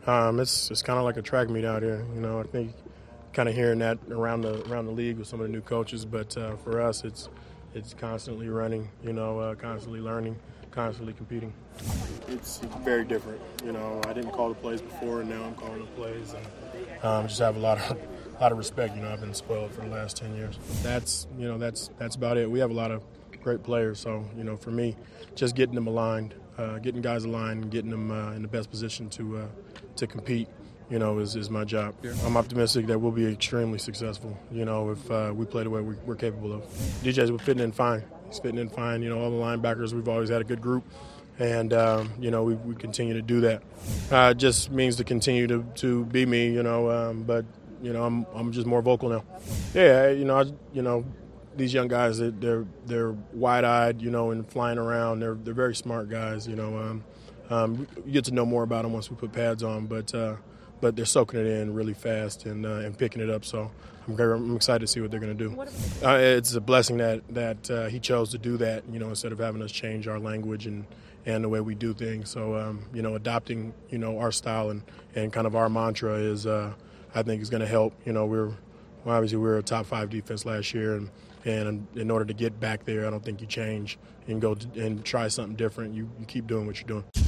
It's kind of like a track meet out here. You know, I think kind of hearing that around the league with some of the new coaches. But for us, it's constantly running. You know, constantly learning, constantly competing. It's very different. You know, I didn't call the plays before, and now I'm calling the plays, and just have a lot of respect. You know, I've been spoiled for the last 10 years. That's about it. We have a lot of great players. So, you know, for me, just getting them aligned, getting guys aligned, and getting them in the best position to compete, you know, is my job. I'm optimistic that we'll be extremely successful, you know, if we play the way we're capable of. DJ's fitting in fine. He's fitting in fine. You know, all the linebackers, we've always had a good group. And, you know, we continue to do that. It just means to continue to be me, you know, but, you know, I'm just more vocal now. Yeah, you know, these young guys, they're wide-eyed, you know, and flying around. They're very smart guys, you know. You get to know more about them once we put pads on, but they're soaking it in really fast and picking it up. So I'm excited to see what they're going to do. It's a blessing that he chose to do that, you know, instead of having us change our language and the way we do things. So, you know, adopting, you know, our style and kind of our mantra is, I think, is going to help. You know, obviously we were a top 5 defense last year, and in order to get back there, I don't think you change and go and try something different. You keep doing what you're doing.